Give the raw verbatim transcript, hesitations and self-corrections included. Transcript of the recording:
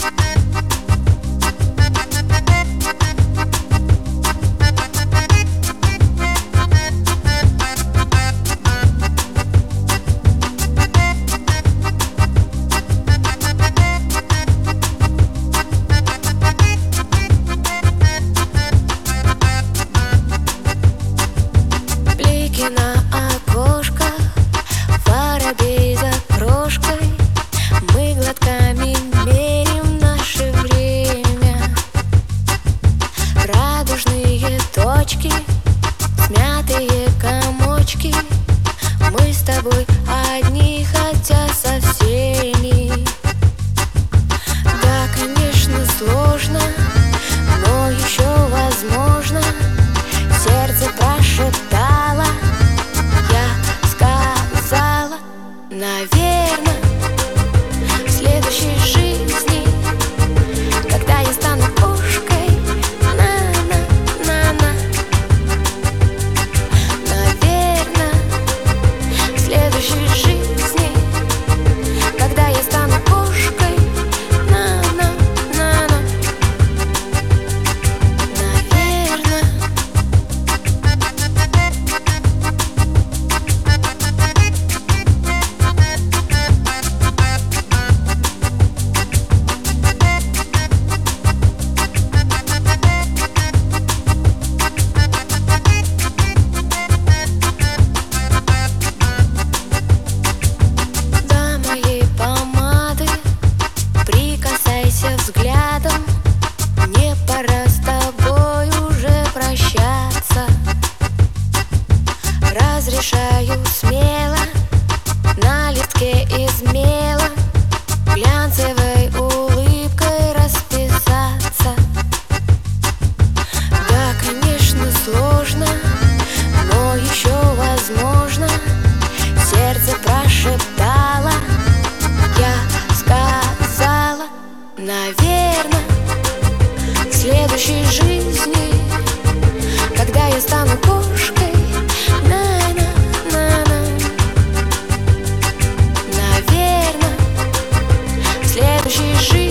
На окошках воробей за крошкой, мы глотками мерим наше время. Радужные точки, смятые комочки, мы с тобой одни, хотя со всеми. Да, конечно, сложно, но еще возможно. Сердце прошептало, наверно, в следующей жизни, когда я стану кошкой, на-на-на-на. Наверно, в следующей жизни, когда я стану кошкой, на-на-на-на. Наверно. Взглядом, мне пора с тобой уже прощаться. Разрешаю смело на листке из мела глянцевой улыбкой расписаться. Да, конечно, сложно, но еще возможно. Сердце прошептало, я сказала, наверно, в следующей жизни, когда я стану кошкой, на-на-на-на. Наверно, в следующей жизни.